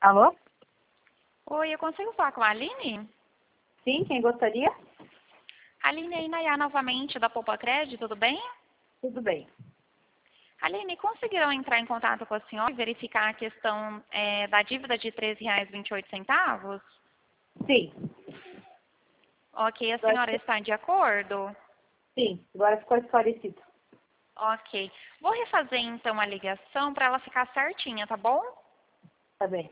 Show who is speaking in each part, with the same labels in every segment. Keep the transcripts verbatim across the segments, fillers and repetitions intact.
Speaker 1: Alô?
Speaker 2: Oi, eu consigo falar com a Aline?
Speaker 1: Sim, quem gostaria?
Speaker 2: Aline e Nayá novamente, da Poupa Crédito, tudo bem?
Speaker 1: Tudo bem.
Speaker 2: Aline, conseguiram entrar em contato com a senhora e verificar a questão é, da dívida de treze reais e vinte e oito centavos?
Speaker 1: Sim.
Speaker 2: Ok, a
Speaker 1: Agora
Speaker 2: senhora
Speaker 1: ficou-
Speaker 2: está de acordo?
Speaker 1: Sim, agora ficou esclarecido.
Speaker 2: Ok. Vou refazer então a ligação para ela ficar certinha, tá bom?
Speaker 1: Tá bem.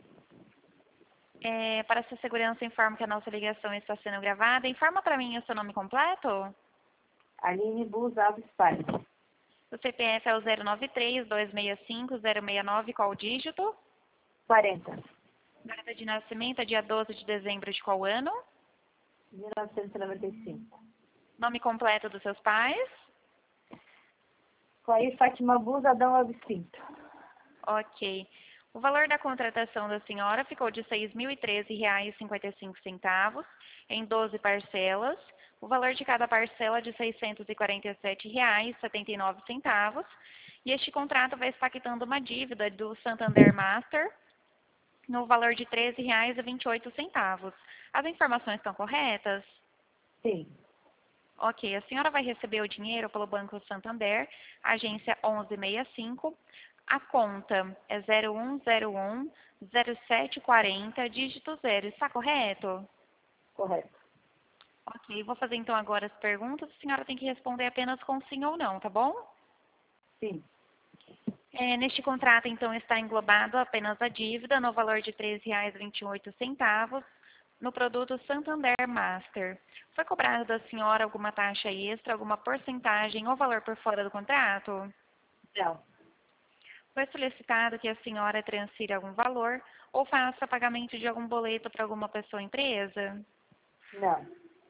Speaker 2: É, para sua segurança, informo que a nossa ligação está sendo gravada. Informa para mim o seu nome completo.
Speaker 1: Aline Bus Alves Paz.
Speaker 2: O C P F é o zero nove três, dois seis cinco, zero seis nove, qual o dígito?
Speaker 1: quarenta.
Speaker 2: Data de nascimento é dia doze de dezembro de qual ano?
Speaker 1: mil novecentos e noventa e cinco.
Speaker 2: Nome completo dos seus pais?
Speaker 1: Clair Fátima Bus Adão Alves Pinto.
Speaker 2: Ok. O valor da contratação da senhora ficou de seis mil e treze reais e cinquenta e cinco centavos em doze parcelas. O valor de cada parcela é de seiscentos e quarenta e sete reais e setenta e nove centavos. E este contrato vai estar quitando uma dívida do Santander Master no valor de treze reais e vinte e oito centavos. As informações estão corretas?
Speaker 1: Sim.
Speaker 2: Ok, a senhora vai receber o dinheiro pelo Banco Santander, agência onze sessenta e cinco. A conta é zero um zero um, zero sete quarenta, dígito zero. Está correto?
Speaker 1: Correto.
Speaker 2: Ok, vou fazer então agora as perguntas. A senhora tem que responder apenas com sim ou não, tá bom?
Speaker 1: Sim.
Speaker 2: É, neste contrato, então, está englobado apenas a dívida no valor de treze reais e vinte e oito centavos no produto Santander Master. Foi cobrado da senhora alguma taxa extra, alguma porcentagem ou valor por fora do contrato?
Speaker 1: Não.
Speaker 2: Foi solicitado que a senhora transfira algum valor ou faça pagamento de algum boleto para alguma pessoa ou empresa?
Speaker 1: Não.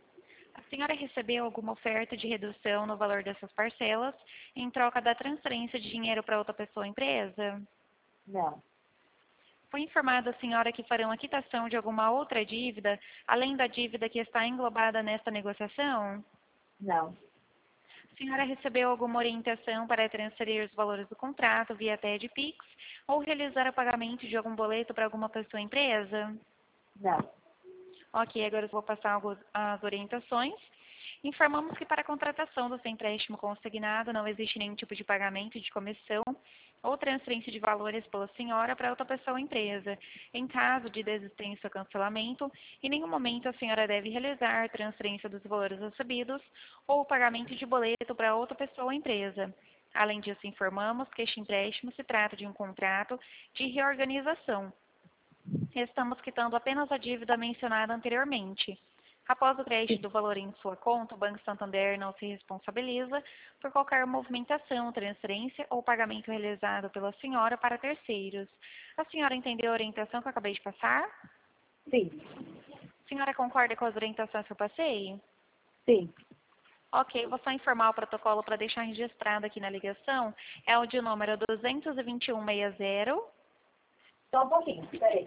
Speaker 2: A senhora recebeu alguma oferta de redução no valor dessas parcelas em troca da transferência de dinheiro para outra pessoa ou empresa?
Speaker 1: Não.
Speaker 2: Foi informada a senhora que farão a quitação de alguma outra dívida, além da dívida que está englobada nesta negociação?
Speaker 1: Não.
Speaker 2: A senhora recebeu alguma orientação para transferir os valores do contrato via T E D Pix ou realizar o pagamento de algum boleto para alguma pessoa ou empresa?
Speaker 1: Não.
Speaker 2: Ok, agora eu vou passar algo- as orientações. Informamos que para a contratação do seu empréstimo consignado não existe nenhum tipo de pagamento de comissão ou transferência de valores pela senhora para outra pessoa ou empresa. Em caso de desistência ou cancelamento, em nenhum momento a senhora deve realizar transferência dos valores recebidos ou pagamento de boleto para outra pessoa ou empresa. Além disso, informamos que este empréstimo se trata de um contrato de reorganização. Estamos quitando apenas a dívida mencionada anteriormente. Após o crédito do valor em sua conta, o Banco Santander não se responsabiliza por qualquer movimentação, transferência ou pagamento realizado pela senhora para terceiros. A senhora entendeu a orientação que eu acabei de passar?
Speaker 1: Sim.
Speaker 2: A senhora concorda com as orientações que eu passei?
Speaker 1: Sim.
Speaker 2: Ok, vou só informar o protocolo para deixar registrado aqui na ligação. É o de número duzentos e vinte e um sessenta.
Speaker 1: Só um pouquinho. Peraí.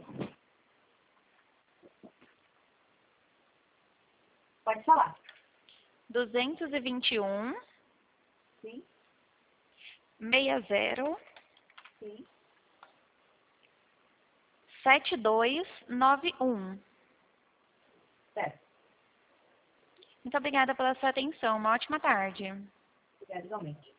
Speaker 1: Pode falar.
Speaker 2: duzentos e vinte e um,
Speaker 1: Sim.
Speaker 2: sessenta,
Speaker 1: Sim.
Speaker 2: sete dois nove um.
Speaker 1: Certo.
Speaker 2: Muito obrigada pela sua atenção. Uma ótima tarde.
Speaker 1: Obrigada igualmente.